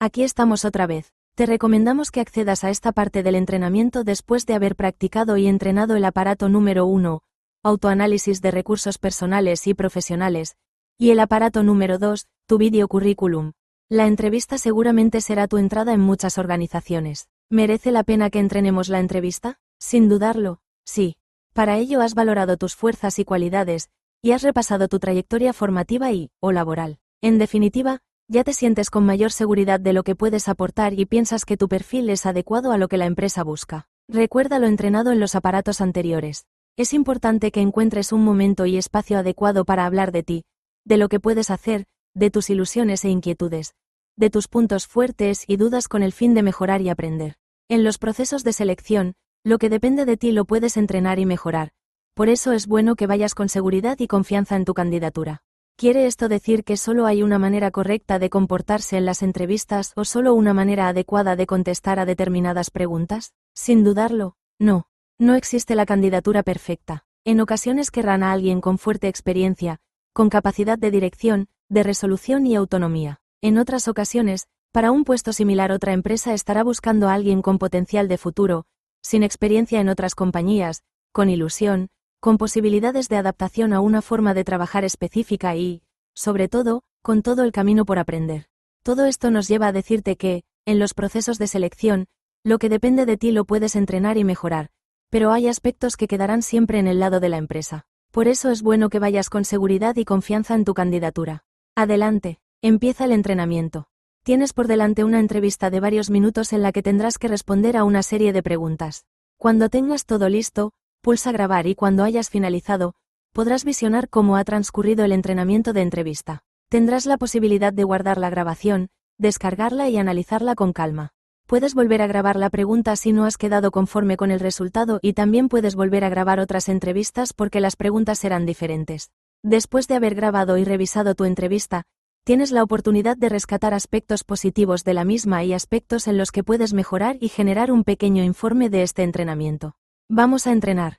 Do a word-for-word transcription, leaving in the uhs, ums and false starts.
Aquí estamos otra vez. Te recomendamos que accedas a esta parte del entrenamiento después de haber practicado y entrenado el aparato número uno, autoanálisis de recursos personales y profesionales, y el aparato número dos, tu video currículum. La entrevista seguramente será tu entrada en muchas organizaciones. ¿Merece la pena que entrenemos la entrevista? Sin dudarlo, sí. Para ello has valorado tus fuerzas y cualidades, y has repasado tu trayectoria formativa y, o laboral. En definitiva, ya te sientes con mayor seguridad de lo que puedes aportar y piensas que tu perfil es adecuado a lo que la empresa busca. Recuerda lo entrenado en los aparatos anteriores. Es importante que encuentres un momento y espacio adecuado para hablar de ti, de lo que puedes hacer, de tus ilusiones e inquietudes, de tus puntos fuertes y dudas con el fin de mejorar y aprender. En los procesos de selección, lo que depende de ti lo puedes entrenar y mejorar. Por eso es bueno que vayas con seguridad y confianza en tu candidatura. ¿Quiere esto decir que solo hay una manera correcta de comportarse en las entrevistas o solo una manera adecuada de contestar a determinadas preguntas? Sin dudarlo, no. No existe la candidatura perfecta. En ocasiones querrán a alguien con fuerte experiencia, con capacidad de dirección, de resolución y autonomía. En otras ocasiones, para un puesto similar otra empresa estará buscando a alguien con potencial de futuro, sin experiencia en otras compañías, con ilusión, con posibilidades de adaptación a una forma de trabajar específica y, sobre todo, con todo el camino por aprender. Todo esto nos lleva a decirte que, en los procesos de selección, lo que depende de ti lo puedes entrenar y mejorar, pero hay aspectos que quedarán siempre en el lado de la empresa. Por eso es bueno que vayas con seguridad y confianza en tu candidatura. Adelante, empieza el entrenamiento. Tienes por delante una entrevista de varios minutos en la que tendrás que responder a una serie de preguntas. Cuando tengas todo listo, pulsa grabar y cuando hayas finalizado, podrás visionar cómo ha transcurrido el entrenamiento de entrevista. Tendrás la posibilidad de guardar la grabación, descargarla y analizarla con calma. Puedes volver a grabar la pregunta si no has quedado conforme con el resultado y también puedes volver a grabar otras entrevistas porque las preguntas serán diferentes. Después de haber grabado y revisado tu entrevista, tienes la oportunidad de rescatar aspectos positivos de la misma y aspectos en los que puedes mejorar y generar un pequeño informe de este entrenamiento. Vamos a entrenar.